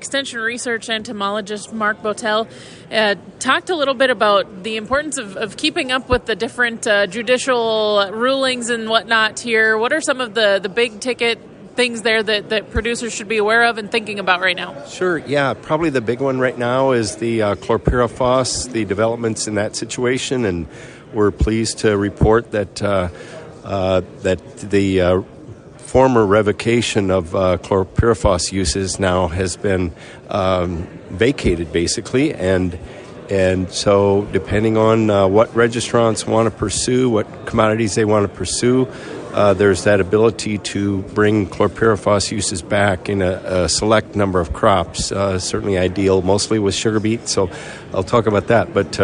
Extension Research entomologist Mark Botel talked a little bit about the importance of keeping up with the different judicial rulings and whatnot here. What are some of the big ticket things there that producers should be aware of and thinking about right now? Sure, yeah. Probably the big one right now is the chlorpyrifos, the developments in that situation, and we're pleased to report that the former revocation of chlorpyrifos uses now has been vacated, basically, and so depending on what registrants want to pursue, what commodities they want to pursue, there's that ability to bring chlorpyrifos uses back in a select number of crops, certainly ideal, mostly with sugar beet, so I'll talk about that. But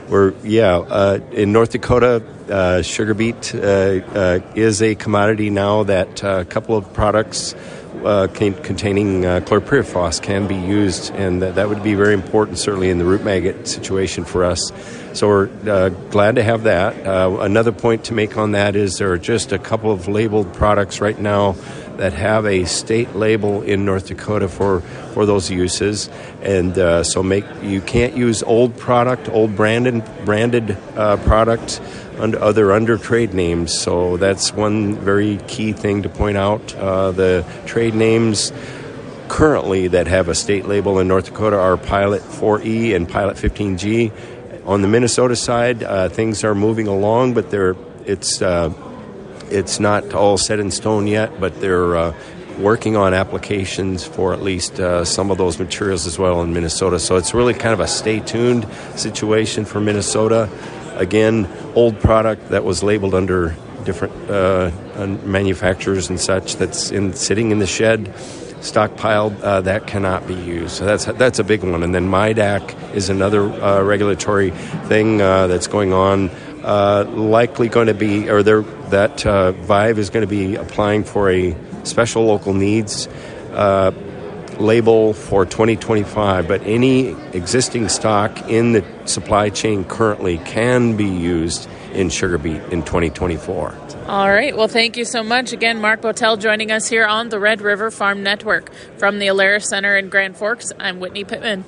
in North Dakota, sugar beet is a commodity now that a couple of products containing chlorpyrifos can be used, and that would be very important, certainly in the root maggot situation for us. So we're glad to have that. Another point to make on that is there are just a couple of labeled products right now that have a state label in North Dakota for those uses, and you can't use old branded product under trade names. So that's one very key thing to point out. The trade names currently that have a state label in North Dakota are Pilot 4E and Pilot 15G. On the Minnesota side, things are moving along, but it's not all set in stone yet, but they're working on applications for at least some of those materials as well in Minnesota. So it's really kind of a stay-tuned situation for Minnesota. Again, old product that was labeled under different manufacturers and such that's sitting in the shed, stockpiled, that cannot be used. So that's a big one. And then MIDAC is another regulatory thing that's going on. Likely going to be, Vive is going to be applying for a special local needs label for 2025, but any existing stock in the supply chain currently can be used in sugar beet in 2024. All right. Well, thank you so much. Again, Mark Botel joining us here on the Red River Farm Network. From the Alaris Center in Grand Forks, I'm Whitney Pittman.